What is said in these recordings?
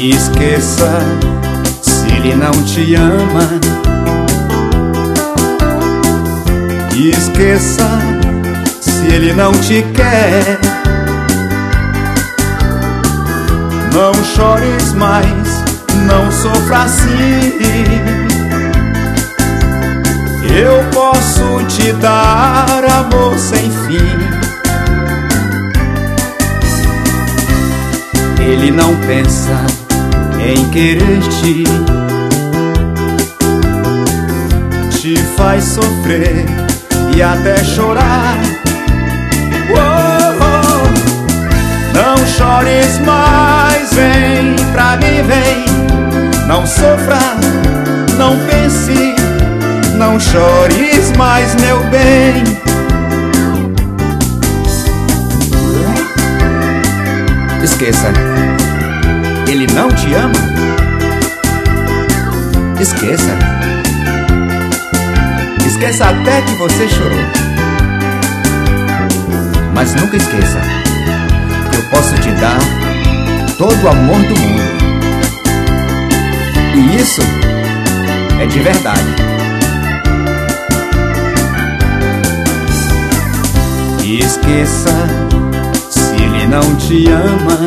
Esqueça se ele não te ama. Esqueça se ele não te quer. Não chores mais, não sofra assim. Eu posso te dar amor sem fim. Ele não pensa em querer-te, te faz sofrer e até chorar. Oh, oh. Não chores mais, vem pra mim, vem. Não sofra, não pense, não chores mais, meu bem. Esqueça, ele não te ama. Esqueça. Esqueça até que você chorou. Mas nunca esqueça que eu posso te dar todo o amor do mundo. E isso é de verdade. Esqueça se ele não te ama.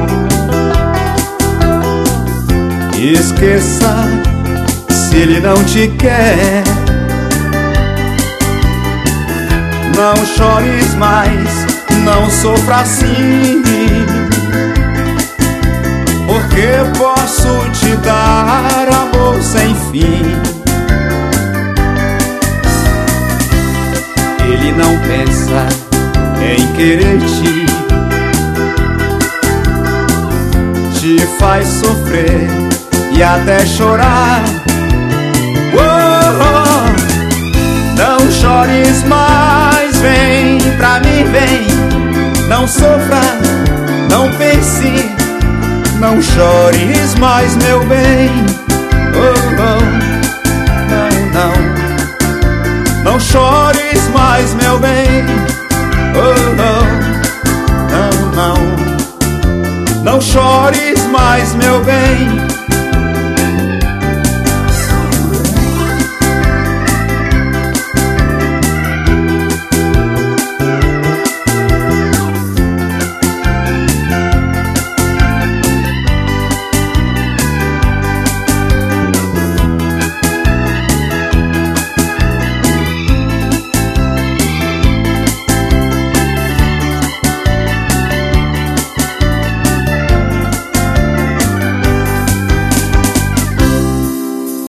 Esqueça se ele não te quer. Não chores mais, não sofra assim, porque posso te dar amor sem fim. Ele não pensa em querer-te, te faz sofrer e até chorar. Oh, oh. Não chores mais, vem pra mim, vem. Não sofra, não pense, não chores mais, meu bem. Oh, oh. Não, não, não chores mais, meu bem. Oh, oh. Não, não, não chores mais, meu